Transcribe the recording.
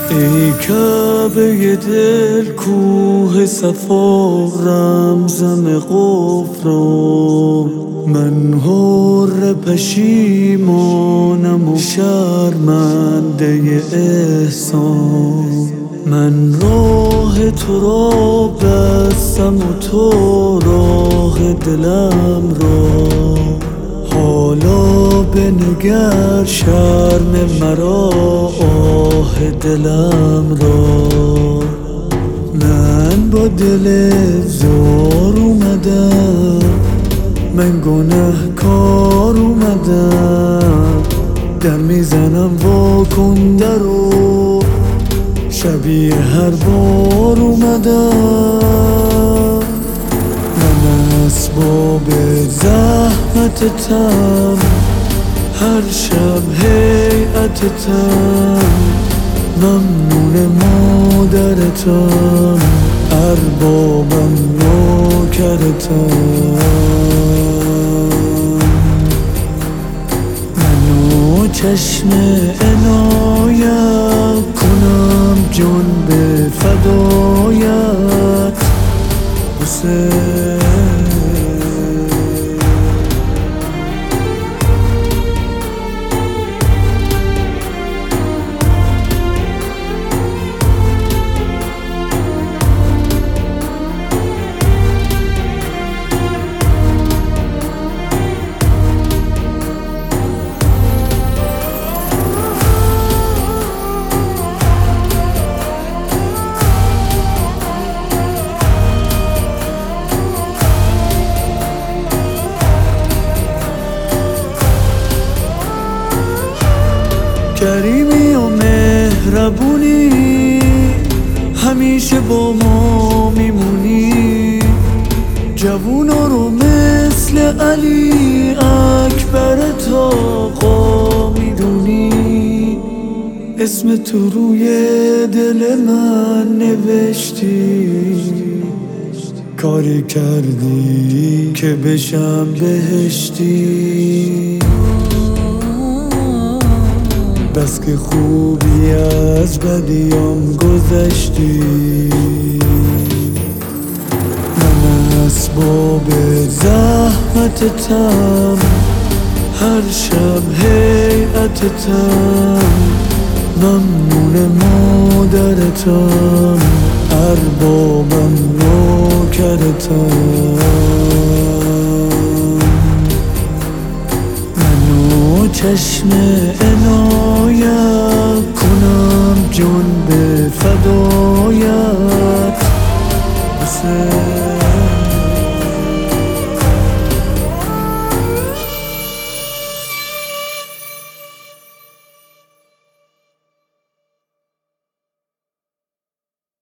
ای کعبه دل کوه صفا رمزم غفران، من حر پشیمانم و شرمنده احسان. من راه تو را بستم و تو راه دلم را، حالا بنگر شرم مرا آه دلم را. من با دل زار اومدم، من گنهکار اومدم، در میزنم واکن درو، شبیه هر بار اومدم. من اسباب زحمتتم، هر شب هیئتتم، ممنون مادرتم، اربابم نوکرتم. منو چشم عنایت کنم جان به فدایت حسین. کریمی و مهربونی، همیشه با ما میمونی، جوونا رو مثل علی اکبر آقا میدونی. اسم تو روی دل من نوشتی، کاری کردی که بشم بهشتی. بس که خوبی از بدیام گذشتی، من اسباب زحمتتم، هر شب هیئتتم، ممنون مادرتم، اربابم نوکرتم. منو چشم